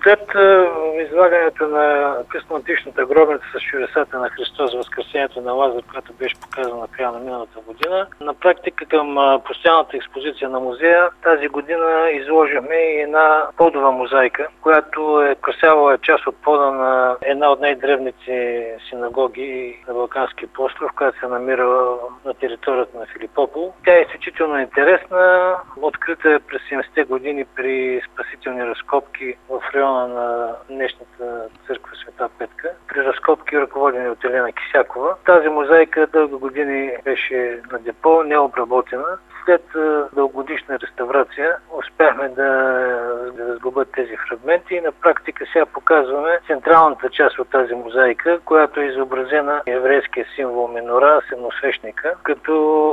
След излагането на късноантичната гробница с чудесата на Христос, възкресението на Лазар, която беше показана на края на миналата година, на практика към постоянната експозиция на музея тази година изложихме и една подова мозайка, която е красява част от пода на една от най-древните синагоги на Балканския полуостров, която се намира на територията на Филипопол. Тя е изключително интересна, открита е през 70-те години при спасителни разкопки в района на днешната църква Света Петка. При разкопки, ръководени от Елена Кисякова. Тази мозайка дълго години беше на депо, необработена. След дългогодишна реставрация успяхме да разглобят тези фрагменти и на практика сега показваме централната част от тази мозайка, която е изобразена еврейския символ менора, седмосвещника, като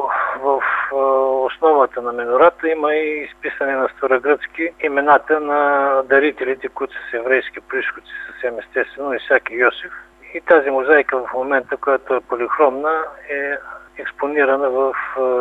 в основата на менората има и изписане на старогръцки имената на дарителите, които са с еврейски произход, съвсем естествено, Исак и Йосиф. И тази мозайка в момента, която е полихромна, е експонирана в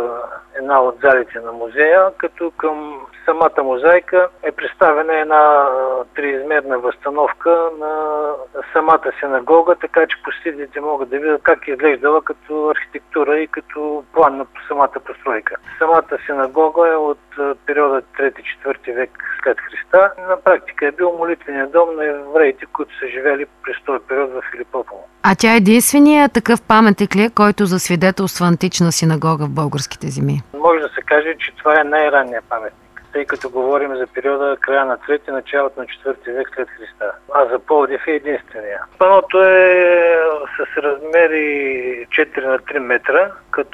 една от залите на музея, като към самата мозайка е представена една триизмерна възстановка на самата синагога, така че посетителите могат да видят как е изглеждала като архитектура и като план на самата постройка. Самата синагога е от периода 3-4 век след Христа. На практика е бил молитвения дом на евреите, които са живели през този период в Филипопол. А тя е единственият такъв паметник ли, който засвидетелства антична синагога в българските земи? Може да се каже, че това е най-ранният паметник, тъй като говорим за периода края на 3-ти, началото на 4 век след Христа. А за Пловдив е единствения. Паното е с размери 4 на 3 метра,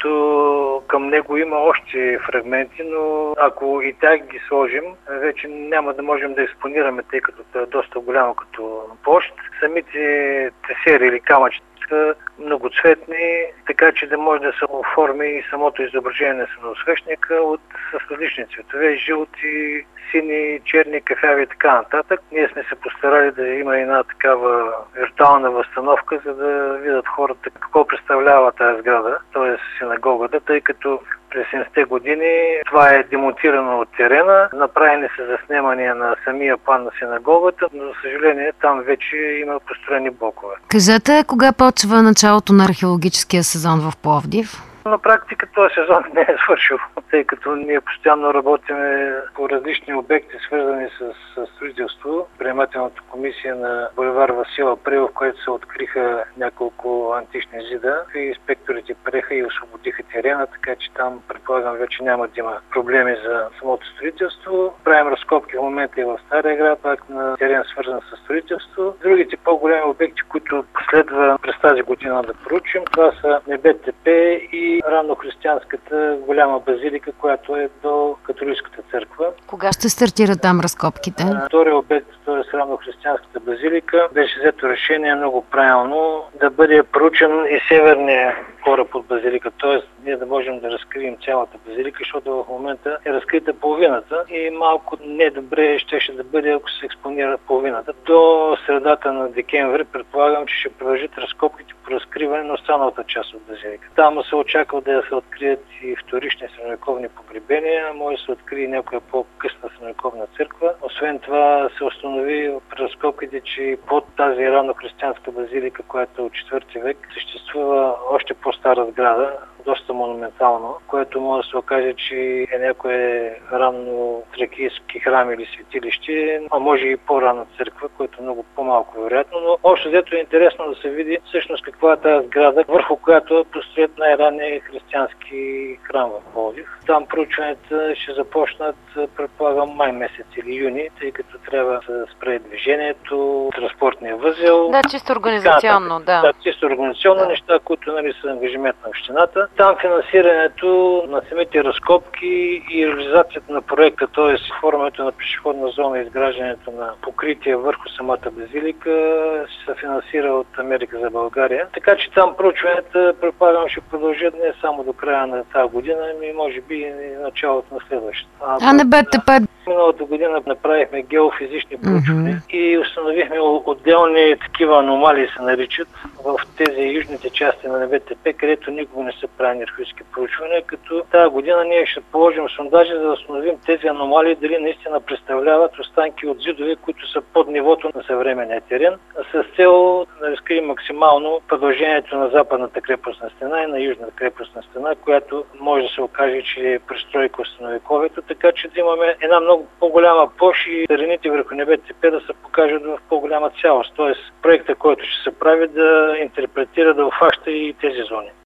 като към него има още фрагменти, но ако и тях ги сложим, вече няма да можем да експонираме, тъй като е доста голямо като площ. Самите тесери или камъчета са многоцветни, така че да може да се оформи и самото изображение на седмосвещника с различни цветове, жълти, сини, черни, кафяви и така нататък. Ние сме се постарали да има една такава виртуална възстановка, за да видят хората какво представлява тази сграда, т.е. синагогата, тъй като през 70-те години това е демонтирано от терена, направени са заснемания на самия план на синагогата, но за съжаление там вече има построени блокове. Кажете, кога почва началото на археологическия сезон в Пловдив? На практика този сезон не е свършил, тъй като ние постоянно работиме по различни обекти, свързани с строителство. Приемателната комисия на булевар Васил Априлов, в което се откриха няколко антични зида и инспекторите приеха и освободиха терена, така че там предполагам вече няма да има проблеми за самото строителство. Правим разкопки в момента и в Стария град, пак на терен свързан с строителство. Другите по-големи обекти, които последва през тази година да проучим, това са НБТП и раннохристиянската голяма базилика, която е до католическата църква. Кога ще стартират там разкопките? Втория обект, т.е. раннохристиянската базилика, беше взето решение много правилно да бъде проучен и северния кораб от базилика, т.е. ние да можем да разкрием цялата базилика, защото в момента е разкрита половината и малко недобре щеше да бъде, ако се експонира половината. До средата на декември предполагам, че ще продължат разкопките по разкриване на останалата част от базилика. Там се очаква да се открият и вторични средновековни погребения, може да се открие някоя по-късна средновековна църква. Освен това се установи при разкопките, че под тази раннохристиянска базилика, която е от 4 век, съществува още по-стара сграда, доста монументално, което може да се окаже, че е някое ранно тракийски храм или светилище, а може и по-рана църква, което е много по-малко вероятно, но общо взето е интересно да се види всъщност каква е тази сграда, върху която е построят най-ранния християнски храм в Пловдив. Там проучванията ще започнат, предполагам, май месец или юни, тъй като трябва да се спре движението, транспортния възел. Да, чисто организационно, да. Да, чисто организационно неща, които нали, са ангажимент на общината. Там финансирането на самите разкопки и реализацията на проекта, т.е. формането на пешеходна зона и изграждането на покритие върху самата базилика се финансира от Америка за България. Така че там проучванията, предполагам, ще продължат не само до края на тази година, ами може би и началото на следващата. А не БТП? Миналата година направихме геофизични проучвания и установихме отделни такива аномалии, се наричат, в тези южните части на НБТП, където никога не са правени археологически проучвания, като тази година ние ще положим сондажи, за да установим тези аномалии, дали наистина представляват останки от зидове, които са под нивото на съвременния терен, с цел да разкрием максимално продължението на западната крепостна стена и на южната крепостна стена, която може да се окаже, че е пристройка от средновековието, така че да имаме една много по-голяма площ и терените върху НБТП да се покажат в по-голяма цялост. Тоест проекта, който ще се прави, да интерпретира, да обхваща и тези зони.